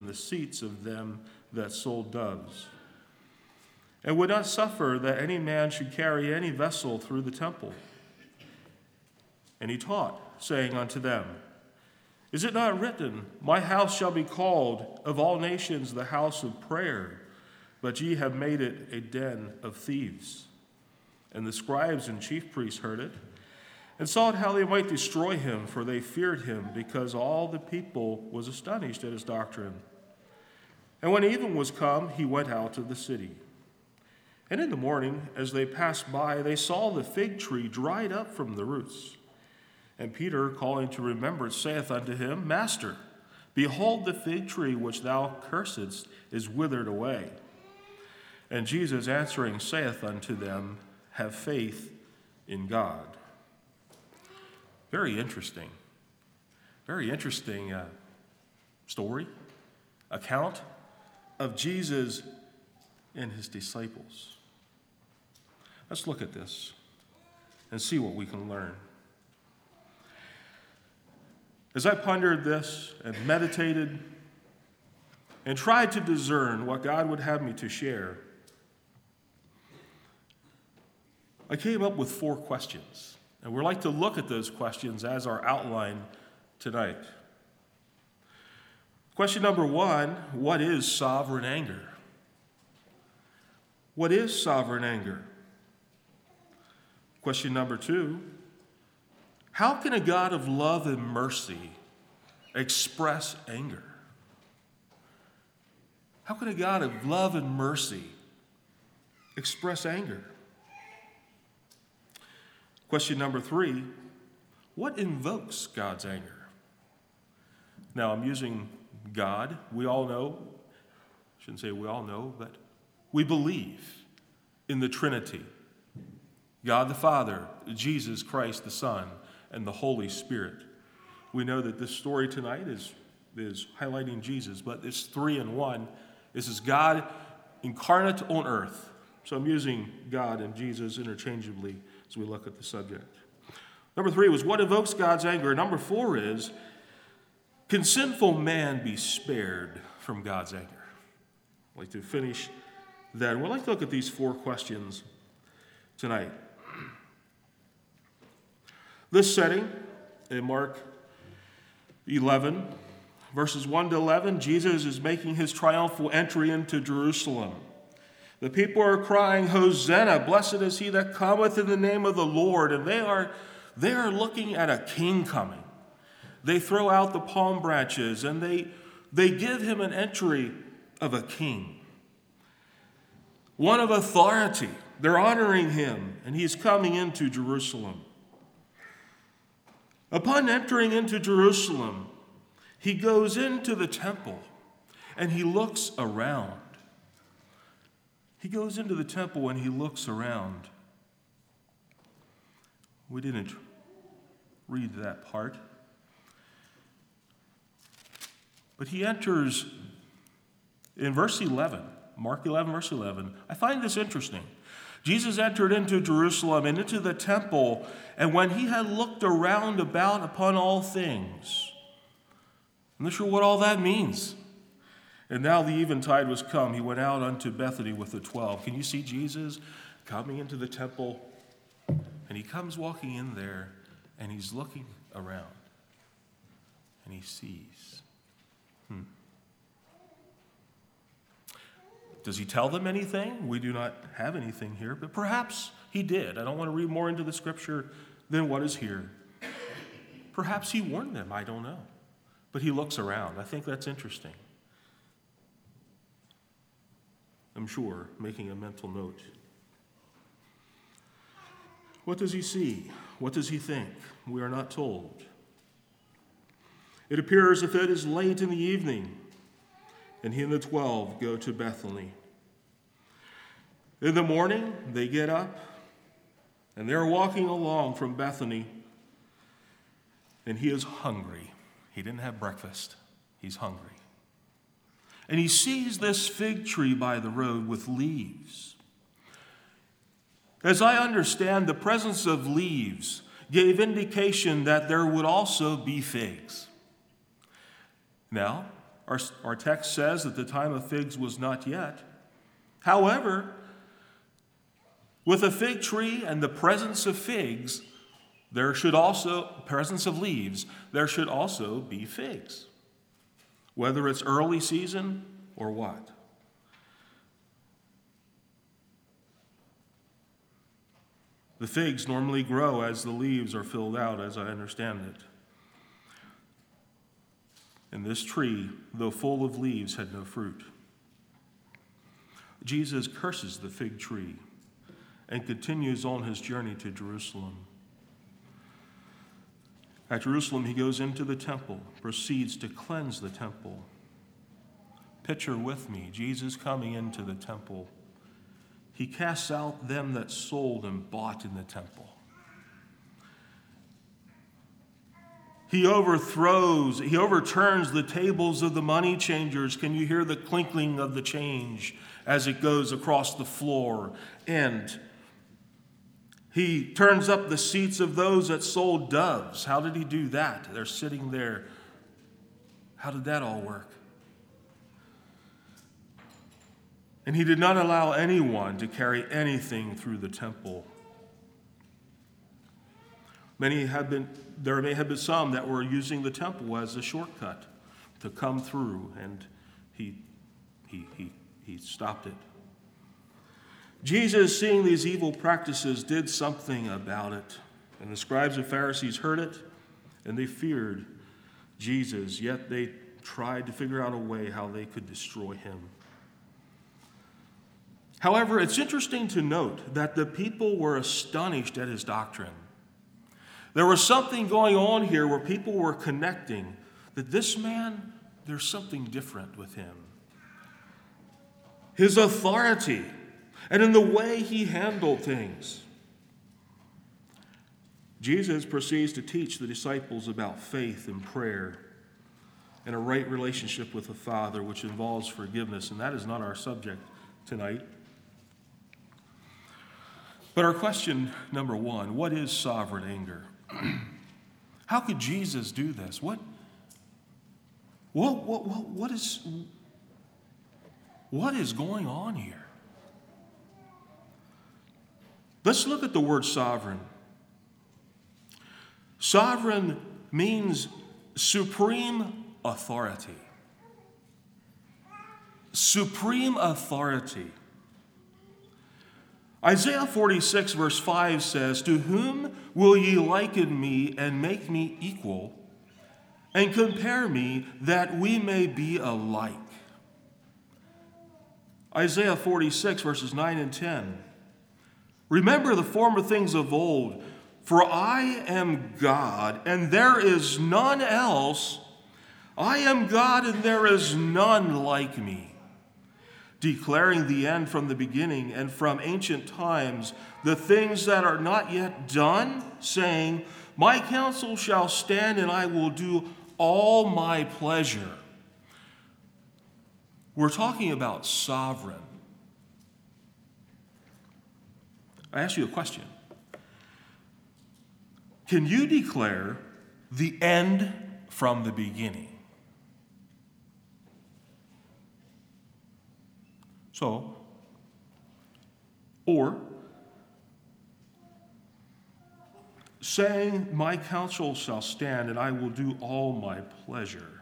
the seats of them that sold doves, and would not suffer that any man should carry any vessel through the temple. And he taught, saying unto them, Is it not written, My house shall be called of all nations the house of prayer, but ye have made it a den of thieves? And the scribes and chief priests heard it, and sought how they might destroy him, for they feared him, because all the people was astonished at his doctrine. And when even was come, he went out of the city. And in the morning, as they passed by, they saw the fig tree dried up from the roots. And Peter, calling to remembrance, saith unto him, Master, behold, the fig tree which thou cursedst is withered away. And Jesus answering saith unto them, Have faith in God. Very interesting story, account of Jesus and his disciples. Let's look at this and see what we can learn. As I pondered this and meditated and tried to discern what God would have me to share, I came up with 4 questions. And we'd like to look at those questions as our outline tonight. Question number 1, what is sovereign anger? What is sovereign anger? Question number 2, how can a God of love and mercy express anger? How can a God of love and mercy express anger? Question number 3, what invokes God's anger? Now, I'm using God. We all know, shouldn't say we all know, but we believe in the Trinity. God the Father, Jesus Christ the Son, and the Holy Spirit. We know that this story tonight is highlighting Jesus, but it's 3 in 1. This is God incarnate on earth. So I'm using God and Jesus interchangeably as we look at the subject. Number 3 was what evokes God's anger. Number 4 is, can sinful man be spared from God's anger? I'd like to finish that. We'd like to look at these 4 questions tonight. This setting in Mark 11, verses 1 to 11, Jesus is making his triumphal entry into Jerusalem. The people are crying, Hosanna, blessed is he that cometh in the name of the Lord. And they are looking at a king coming. They throw out the palm branches and they give him an entry of a king. One of authority. They're honoring him, and he's coming into Jerusalem. Upon entering into Jerusalem, he goes into the temple and he looks around. He goes into the temple and he looks around. We didn't read that part. But he enters in verse 11, Mark 11, verse 11. I find this interesting. Jesus entered into Jerusalem and into the temple, and when he had looked around about upon all things, I'm not sure what all that means. And now the eventide was come. He went out unto Bethany with the 12. Can you see Jesus coming into the temple? And he comes walking in there, and he's looking around. And he sees. Does he tell them anything? We do not have anything here, but perhaps he did. I don't want to read more into the scripture than what is here. Perhaps he warned them. I don't know. But he looks around. I think that's interesting. I'm sure, making a mental note. What does he see? What does he think? We are not told. It appears if it is late in the evening, and he and the 12 go to Bethany. In the morning, they get up, and they're walking along from Bethany, and he is hungry. He didn't have breakfast. He's hungry. And he sees this fig tree by the road with leaves. As I understand, the presence of leaves gave indication that there would also be figs. Now, Our text says that the time of figs was not yet. However, with a fig tree and the presence of figs, presence of leaves, there should also be figs, whether it's early season or what. The figs normally grow as the leaves are filled out, as I understand it. And this tree, though full of leaves, had no fruit. Jesus curses the fig tree and continues on his journey to Jerusalem. At Jerusalem, he goes into the temple, proceeds to cleanse the temple. Picture with me Jesus coming into the temple. He casts out them that sold and bought in the temple. He overturns the tables of the money changers. Can you hear the clinking of the change as it goes across the floor? And he turns up the seats of those that sold doves. How did he do that? They're sitting there. How did that all work? And he did not allow anyone to carry anything through the temple. There may have been some that were using the temple as a shortcut to come through, and he stopped it. Jesus, seeing these evil practices, did something about it. And the scribes and Pharisees heard it, and they feared Jesus, yet they tried to figure out a way how they could destroy him. However, it's interesting to note that the people were astonished at his doctrine. There was something going on here where people were connecting that this man, there's something different with him. His authority and in the way he handled things. Jesus proceeds to teach the disciples about faith and prayer and a right relationship with the Father, which involves forgiveness, and that is not our subject tonight. But our question number one, what is sovereign anger? How could Jesus do this? What is going on here? Let's look at the word sovereign. Sovereign means supreme authority. Supreme authority. Isaiah 46 verse 5 says, "To whom will ye liken me and make me equal, and compare me that we may be alike?" Isaiah 46 verses 9 and 10. "Remember the former things of old, for I am God, and there is none else. I am God, and there is none like me. Declaring the end from the beginning and from ancient times, the things that are not yet done, saying, my counsel shall stand, and I will do all my pleasure." We're talking about sovereign. I ask you a question. Can you declare the end from the beginning? Or saying, my counsel shall stand, and I will do all my pleasure.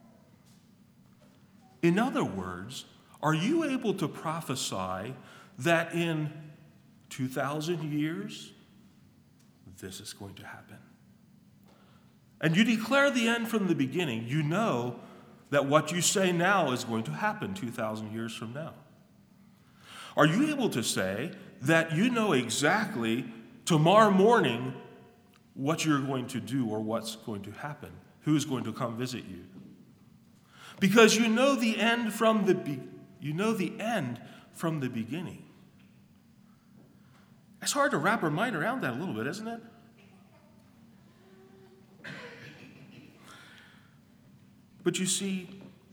In other words, are you able to prophesy that in 2,000 years, this is going to happen? And you declare the end from the beginning. You know that what you say now is going to happen 2,000 years from now. Are you able to say that you know exactly tomorrow morning what you're going to do or what's going to happen? Who's going to come visit you? Because you know the end from the beginning. It's hard to wrap our mind around that a little bit, isn't it? But you see,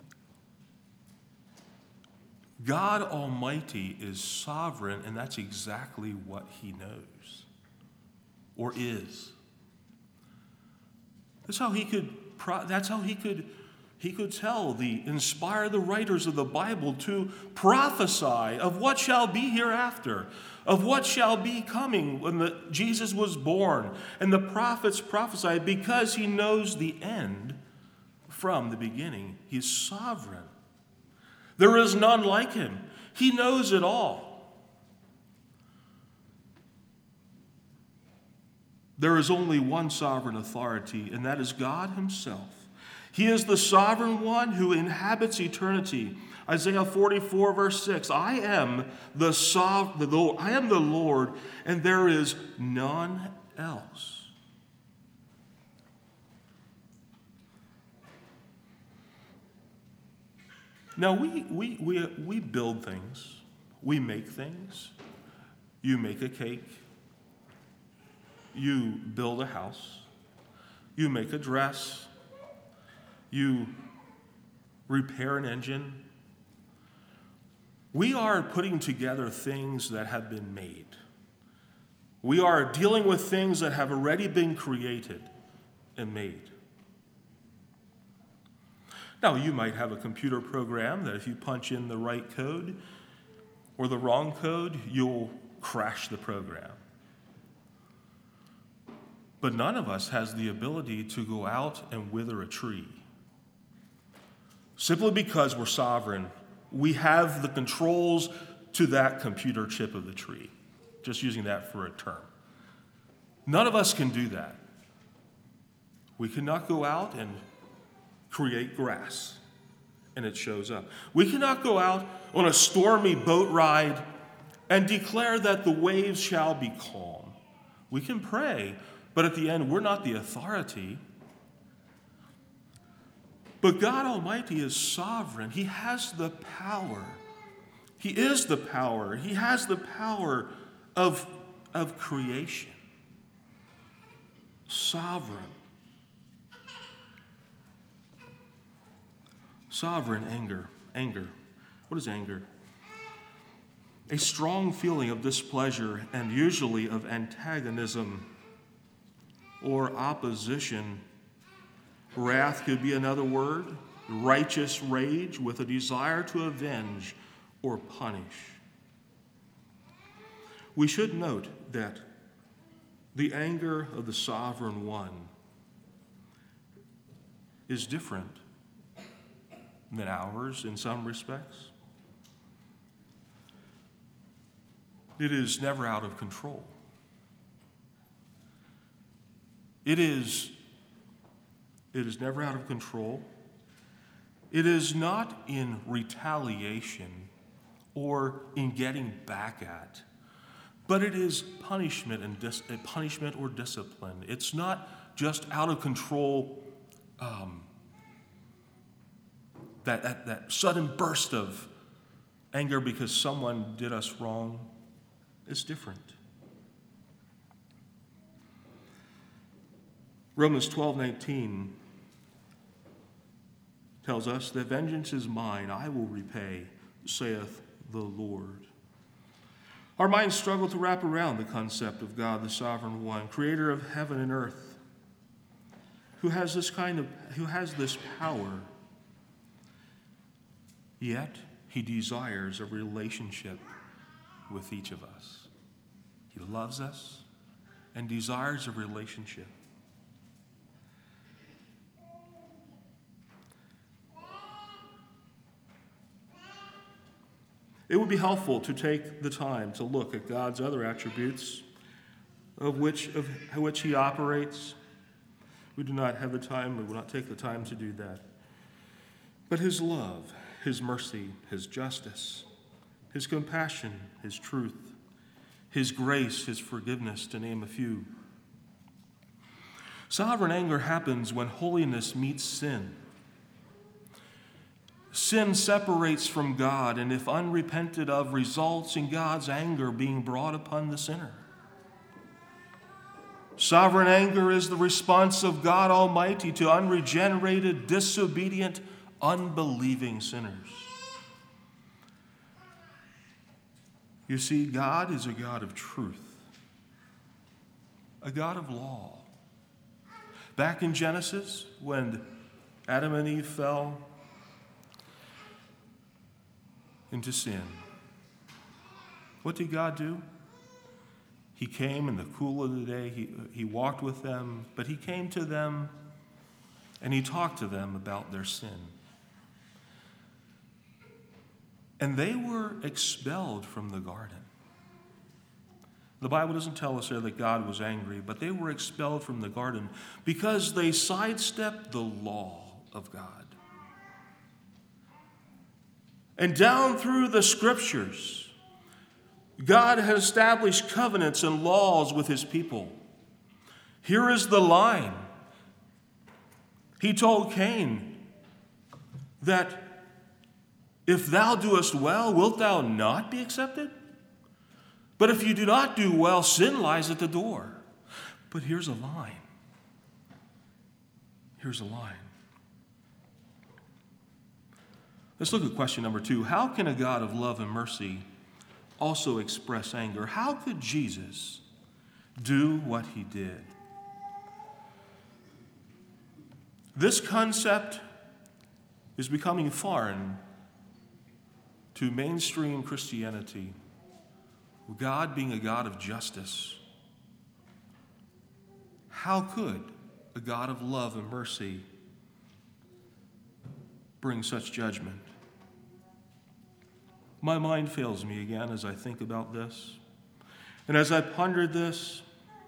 God Almighty is sovereign, and that's exactly what he knows or is. That's how he could He could inspire the writers of the Bible to prophesy of what shall be hereafter, of what shall be coming when Jesus was born. And the prophets prophesied because he knows the end from the beginning. He's sovereign. There is none like him. He knows it all. There is only one sovereign authority, and that is God himself. He is the sovereign one who inhabits eternity. Isaiah 44, verse 6, I am the Lord, and there is none else. Now, we build things. We make things. You make a cake. You build a house. You make a dress. You repair an engine. We are putting together things that have been made. We are dealing with things that have already been created and made. Now, you might have a computer program that if you punch in the right code or the wrong code, you'll crash the program. But none of us has the ability to go out and wither a tree. Simply because we're sovereign, we have the controls to that computer chip of the tree. Just using that for a term. None of us can do that. We cannot go out and create grass, and it shows up. We cannot go out on a stormy boat ride and declare that the waves shall be calm. We can pray, but at the end, we're not the authority. But God Almighty is sovereign. He has the power. He is the power. He has the power of creation. Sovereign. Sovereign anger. Anger. What is anger? A strong feeling of displeasure and usually of antagonism or opposition. Wrath could be another word. Righteous rage with a desire to avenge or punish. We should note that the anger of the sovereign one is different than ours in some respects. It is never out of control. It is never out of control. It is not in retaliation or in getting back at, but it is punishment and punishment or discipline. It's not just out of control, that sudden burst of anger because someone did us wrong. It's different. Romans 12:19 tells us that vengeance is mine, I will repay, saith the Lord. Our minds struggle to wrap around the concept of God, the sovereign one, creator of heaven and earth, who has this power. Yet he desires a relationship with each of us. He loves us and desires a relationship. It would be helpful to take the time to look at God's other attributes of which he operates. We do not have the time, we will not take the time to do that. But his love, his mercy, his justice, his compassion, his truth, his grace, his forgiveness, to name a few. Sovereign anger happens when holiness meets sin. Sin separates from God, and if unrepented of, results in God's anger being brought upon the sinner. Sovereign anger is the response of God Almighty to unregenerated, disobedient, unbelieving sinners. You see, God is a God of truth, a God of law. Back in Genesis, when Adam and Eve fell into sin. What did God do? He came in the cool of the day. He walked with them, but he came to them and he talked to them about their sin. And they were expelled from the garden. The Bible doesn't tell us there that God was angry, but they were expelled from the garden because they sidestepped the law of God. And down through the scriptures, God has established covenants and laws with his people. Here is the line. He told Cain that if thou doest well, wilt thou not be accepted? But if you do not do well, sin lies at the door. But here's a line. Here's a line. Let's look at question number 2. How can a God of love and mercy also express anger? How could Jesus do what he did? This concept is becoming foreign to mainstream Christianity. God being a God of justice. How could a God of love and mercy bring such judgment? My mind fails me again as I think about this. And as I pondered this,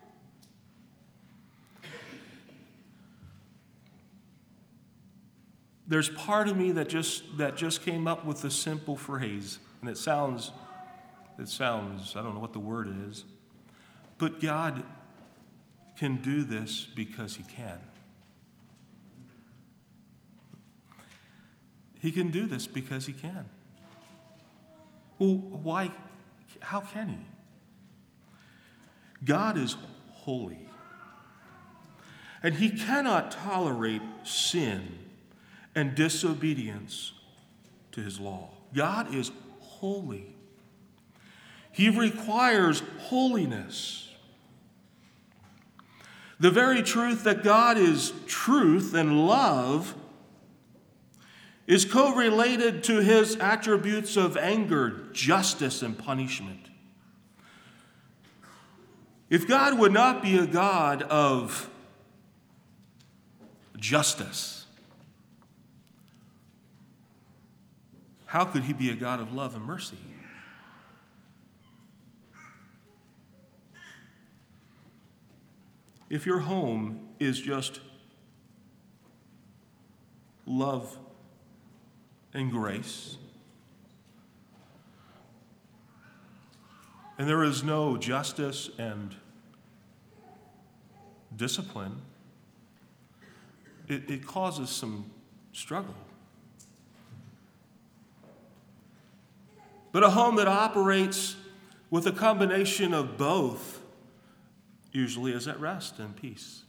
there's part of me that just came up with a simple phrase, and it sounds, I don't know what the word is, but God can do this because he can. He can do this because he can. Well, why? How can he? God is holy, and he cannot tolerate sin and disobedience to his law. God is holy. He requires holiness. The very truth that God is truth and love is correlated to his attributes of anger, justice, and punishment. If God would not be a God of justice, how could he be a God of love and mercy? If your home is just love and grace, and there is no justice and discipline, it causes some struggle. But a home that operates with a combination of both usually is at rest and peace.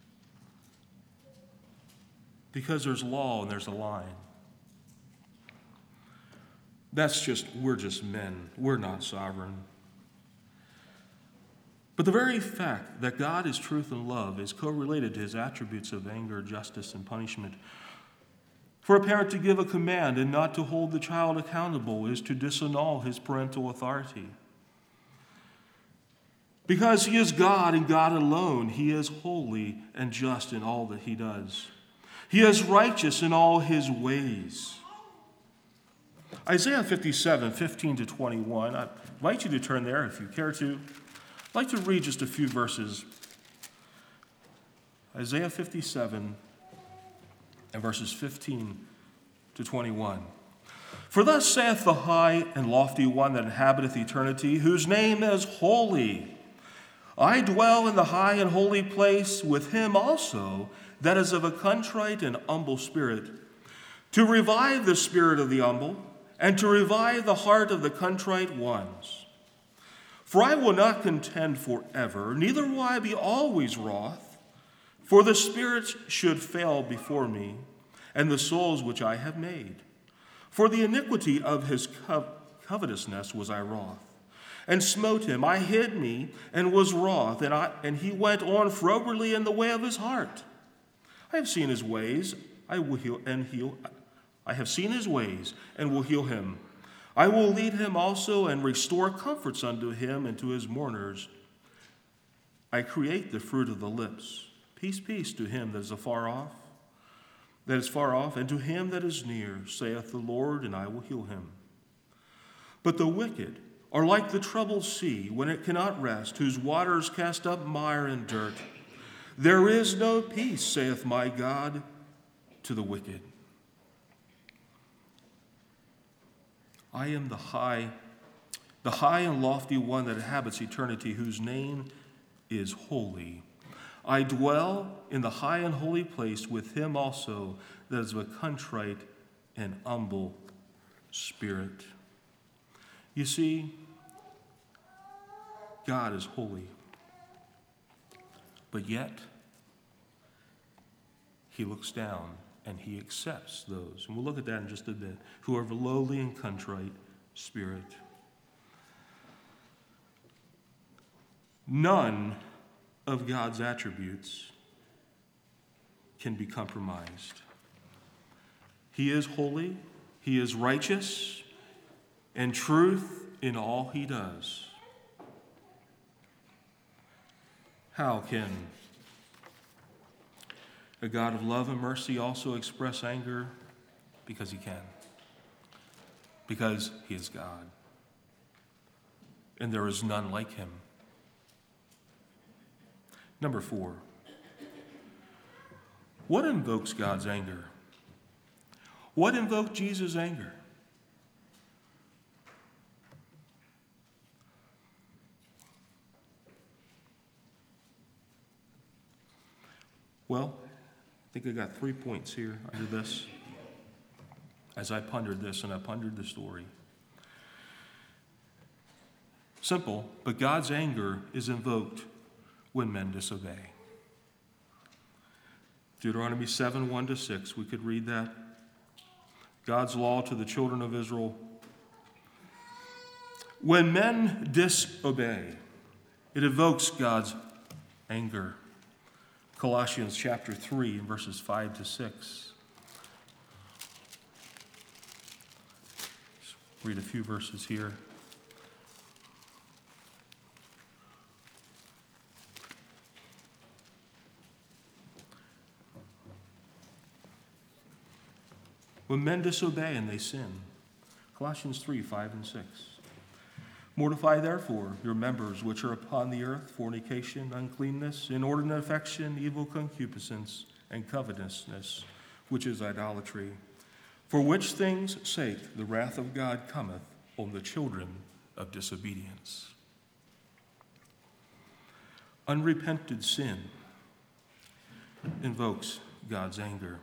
Because there's law and there's a line. We're just men. We're not sovereign. But the very fact that God is truth and love is correlated to his attributes of anger, justice, and punishment. For a parent to give a command and not to hold the child accountable is to disannul his parental authority. Because he is God and God alone, he is holy and just in all that he does. He is righteous in all his ways. Isaiah 57, 15 to 21. I'd like you to turn there if you care to. I'd like to read just a few verses. Isaiah 57 and verses 15 to 21. For thus saith the high and lofty one that inhabiteth eternity, whose name is holy. I dwell in the high and holy place with him also that is of a contrite and humble spirit, to revive the spirit of the humble, and to revive the heart of the contrite ones. For I will not contend forever, neither will I be always wroth, for the spirits should fail before me, and the souls which I have made. For the iniquity of his covetousness was I wroth, and smote him. I hid me, and was wroth, and he went on frowardly in the way of his heart. I have seen his ways, I will heal and heal. I have seen his ways and will heal him. I will lead him also and restore comforts unto him and to his mourners. I create the fruit of the lips. Peace, peace to him that is far off, and to him that is near, saith the Lord, and I will heal him. But the wicked are like the troubled sea when it cannot rest, whose waters cast up mire and dirt. There is no peace, saith my God, to the wicked. I am the high and lofty one that inhabits eternity, whose name is holy. I dwell in the high and holy place with him also that is of a contrite and humble spirit. You see, God is holy, but yet he looks down and he accepts those, and we'll look at that in just a bit, who are of a lowly and contrite spirit. None of God's attributes can be compromised. He is holy, he is righteous, and truth in all he does. How can a God of love and mercy also express anger? Because he can. Because he is God. And there is none like him. Number 4. What invokes God's anger? What invoked Jesus' anger? Well, I think I got 3 points here under this as I pondered this and I pondered the story. Simple, but God's anger is invoked when men disobey. Deuteronomy 7, 1-6, we could read that. God's law to the children of Israel. When men disobey, it evokes God's anger. Colossians chapter 3, verses 5-6. Let's read a few verses here. When men disobey and they sin. Colossians 3, 5 and 6. Mortify therefore your members which are upon the earth, fornication, uncleanness, inordinate affection, evil concupiscence, and covetousness, which is idolatry. For which things' sake the wrath of God cometh on the children of disobedience. Unrepented sin invokes God's anger.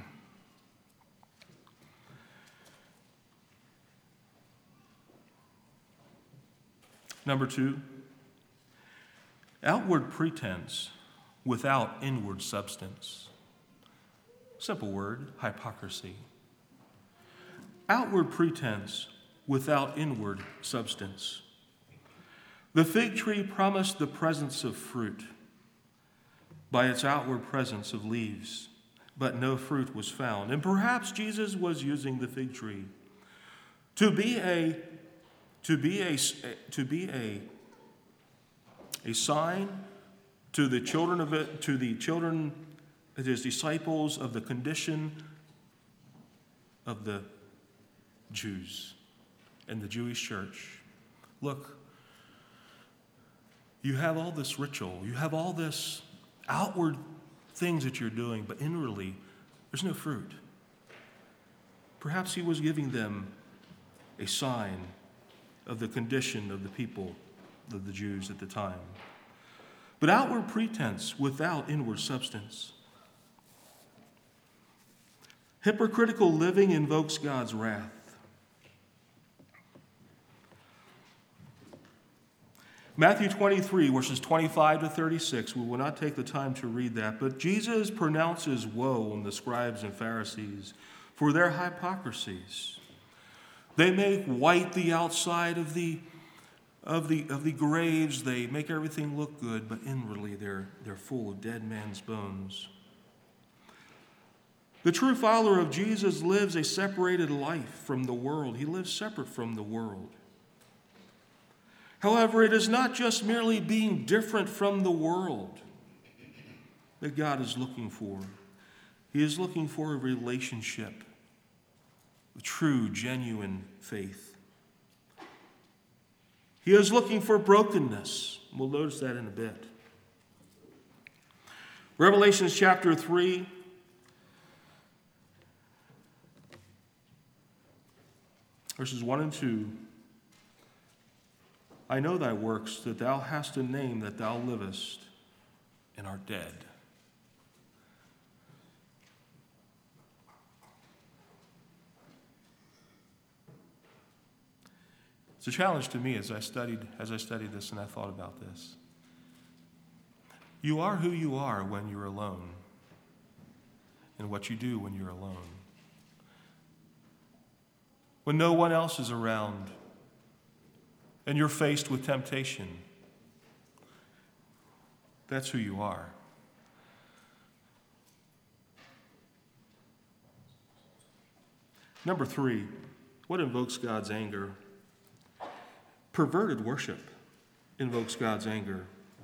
Number 2, outward pretense without inward substance. Simple word, hypocrisy. Outward pretense without inward substance. The fig tree promised the presence of fruit by its outward presence of leaves, but no fruit was found. And perhaps Jesus was using the fig tree to be a sign to the children of it, to his disciples, of the condition of the Jews and the Jewish church. Look, you have all this ritual, you have all this outward things that you're doing, but inwardly, there's no fruit. Perhaps he was giving them a sign of the condition of the people, of the Jews at the time. But outward pretense without inward substance. Hypocritical living invokes God's wrath. Matthew 23, verses 25-36, we will not take the time to read that, but Jesus pronounces woe on the scribes and Pharisees for their hypocrisies. They make white the outside of the graves. They make everything look good, but inwardly they're full of dead man's bones. The true follower of Jesus lives a separated life from the world. He lives separate from the world. However, it is not just merely being different from the world that God is looking for. He is looking for a relationship, a true, genuine faith. He is looking for brokenness. We'll notice that in a bit. Revelation chapter 3. Verses 1 and 2. I know thy works, that thou hast a name, that thou livest and art dead. It's a challenge to me as I studied this and I thought about this. You are who you are when you're alone, and what you do when you're alone. When no one else is around, and you're faced with temptation, that's who you are. Number 3, what invokes God's anger? Perverted worship invokes God's anger.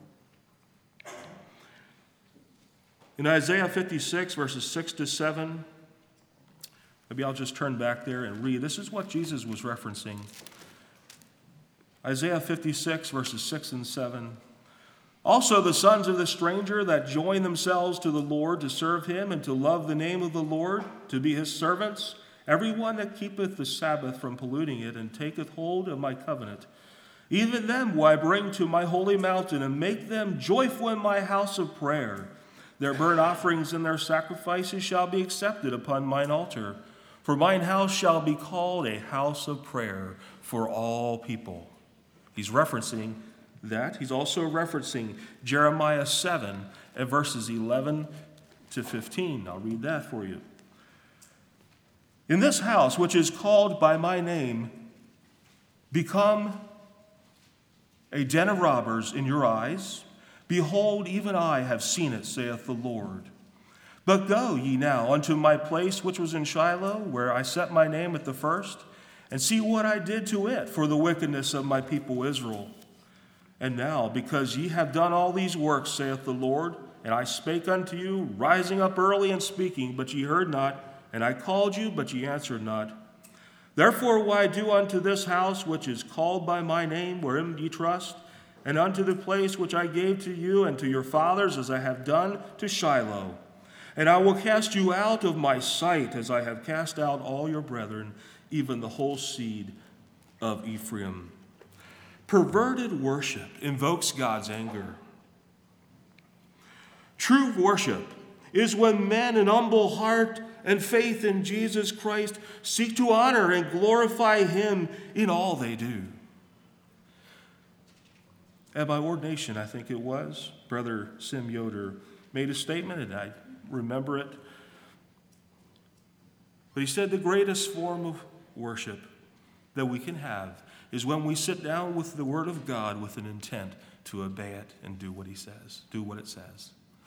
In Isaiah 56, verses 6 to 7, maybe I'll just turn back there and read. This is what Jesus was referencing. Isaiah 56, verses 6 and 7. Also the sons of the stranger that join themselves to the Lord to serve him and to love the name of the Lord, to be his servants, everyone that keepeth the Sabbath from polluting it and taketh hold of my covenant, even them will I bring to my holy mountain and make them joyful in my house of prayer. Their burnt offerings and their sacrifices shall be accepted upon mine altar. For mine house shall be called a house of prayer for all people. He's referencing that. He's also referencing Jeremiah 7 and verses 11 to 15. I'll read that for you. In this house, which is called by my name, become a den of robbers in your eyes. Behold, even I have seen it, saith the Lord. But go ye now unto my place which was in Shiloh, where I set my name at the first, and see what I did to it for the wickedness of my people Israel. And now, because ye have done all these works, saith the Lord, and I spake unto you, rising up early and speaking, but ye heard not, and I called you, but ye answered not. Therefore will I do unto this house which is called by my name, wherein ye trust, and unto the place which I gave to you and to your fathers, as I have done to Shiloh. And I will cast you out of my sight, as I have cast out all your brethren, even the whole seed of Ephraim. Perverted worship invokes God's anger. True worship is when men in humble heart and faith in Jesus Christ seek to honor and glorify him in all they do. At my ordination, I think it was, Brother Sim Yoder made a statement, and I remember it. But he said the greatest form of worship that we can have is when we sit down with the Word of God with an intent to obey it and do what he says, do what it says.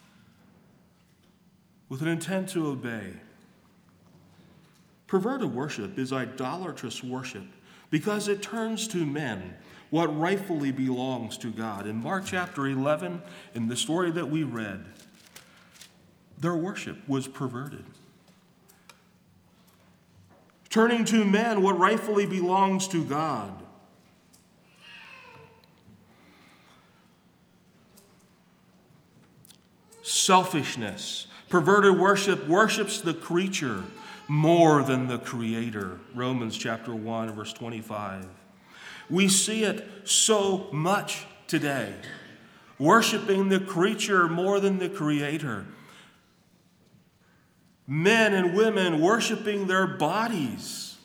With an intent to obey. Perverted worship is idolatrous worship because it turns to men what rightfully belongs to God. In Mark chapter 11, in the story that we read, their worship was perverted. Turning to men what rightfully belongs to God. Selfishness. Perverted worship worships the creature more than the Creator. Romans chapter 1, verse 25. We see it so much today. Worshiping the creature more than the Creator. Men and women worshiping their bodies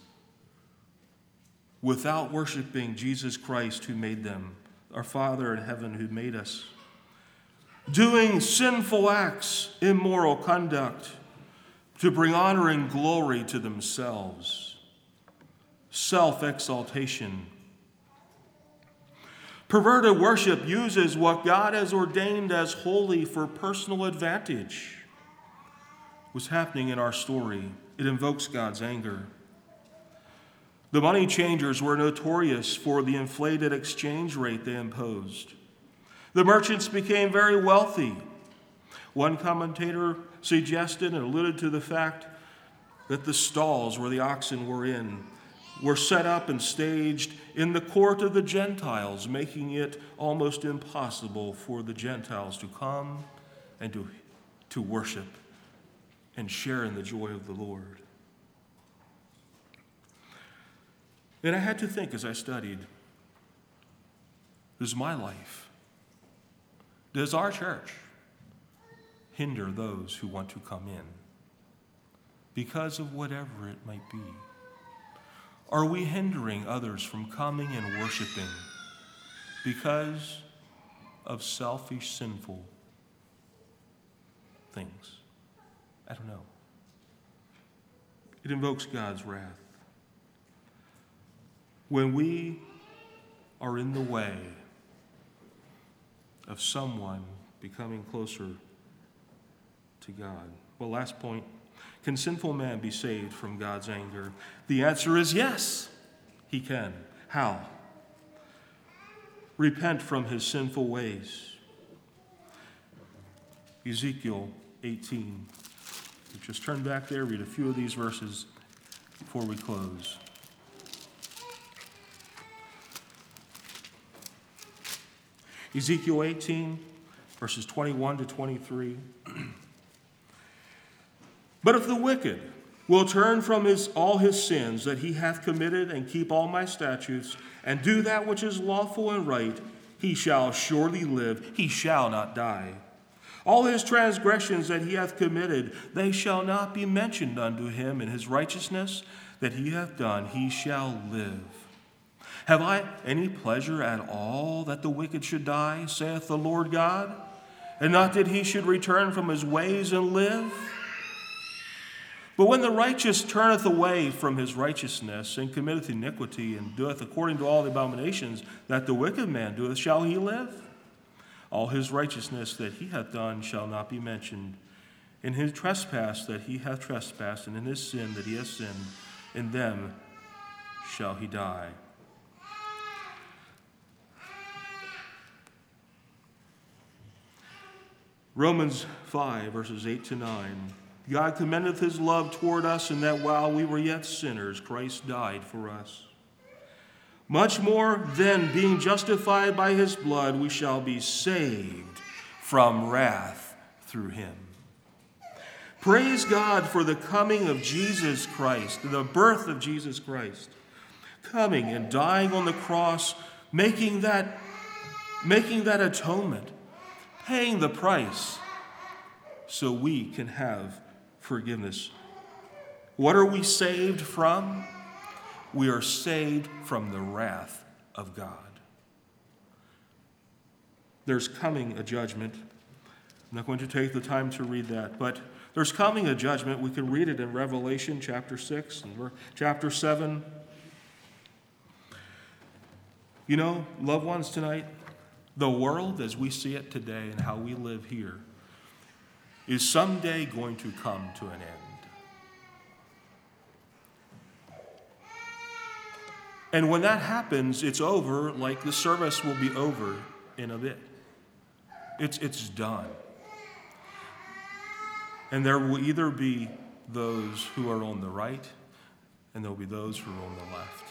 without worshiping Jesus Christ who made them, our Father in heaven who made us. Doing sinful acts, immoral conduct, to bring honor and glory to themselves. Self-exaltation. Perverted worship uses what God has ordained as holy for personal advantage. was happening in our story. It invokes God's anger. The money changers were notorious for the inflated exchange rate they imposed. The merchants became very wealthy. One commentator suggested and alluded to the fact that the stalls where the oxen were in were set up and staged in the court of the Gentiles, making it almost impossible for the Gentiles to come and to worship and share in the joy of the Lord. And I had to think as I studied, does my life, does our church hinder those who want to come in because of whatever it might be? Are we hindering others from coming and worshiping because of selfish, sinful things? I don't know. It invokes God's wrath. When we are in the way of someone becoming closer to God. Well, last point. Can sinful man be saved from God's anger? The answer is yes, he can. How? Repent from his sinful ways. Ezekiel 18. Just turn back there, read a few of these verses before we close. Ezekiel 18, verses 21 to 23. But if the wicked will turn from all his sins that he hath committed and keep all my statutes and do that which is lawful and right, he shall surely live, he shall not die. All his transgressions that he hath committed, they shall not be mentioned unto him. In his righteousness that he hath done, he shall live. Have I any pleasure at all that the wicked should die, saith the Lord God, and not that he should return from his ways and live? But when the righteous turneth away from his righteousness, and committeth iniquity, and doeth according to all the abominations that the wicked man doeth, shall he live? All his righteousness that he hath done shall not be mentioned. In his trespass that he hath trespassed, and in his sin that he hath sinned, in them shall he die. Romans 5, verses 8 to 9. God commendeth his love toward us, in that while we were yet sinners, Christ died for us. Much more then, being justified by his blood, we shall be saved from wrath through him. Praise God for the coming of Jesus Christ, the birth of Jesus Christ, coming and dying on the cross, making that atonement, paying the price so we can have forgiveness. What are we saved from? We are saved from the wrath of God. There's coming a judgment. I'm not going to take the time to read that, but there's coming a judgment. We can read it in Revelation chapter 6 and chapter 7. You know, loved ones, tonight, the world as we see it today and how we live here is someday going to come to an end. And when that happens, it's over, like the service will be over in a bit. It's done. And there will either be those who are on the right, and there will be those who are on the left.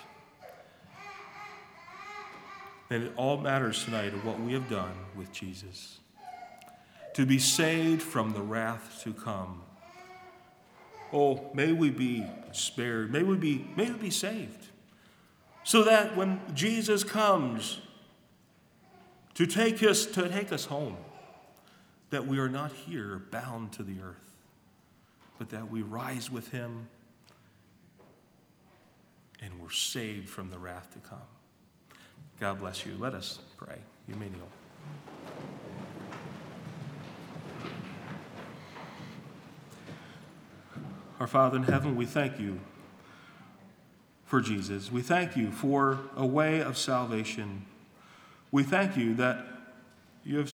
And it all matters tonight of what we have done with Jesus. To be saved from the wrath to come. Oh, may we be spared. May we be saved. So that when Jesus comes to take us home, that we are not here bound to the earth, but that we rise with him and we're saved from the wrath to come. God bless you. Let us pray. You may kneel. Our Father in heaven, we thank you for Jesus. We thank you for a way of salvation. We thank you that you have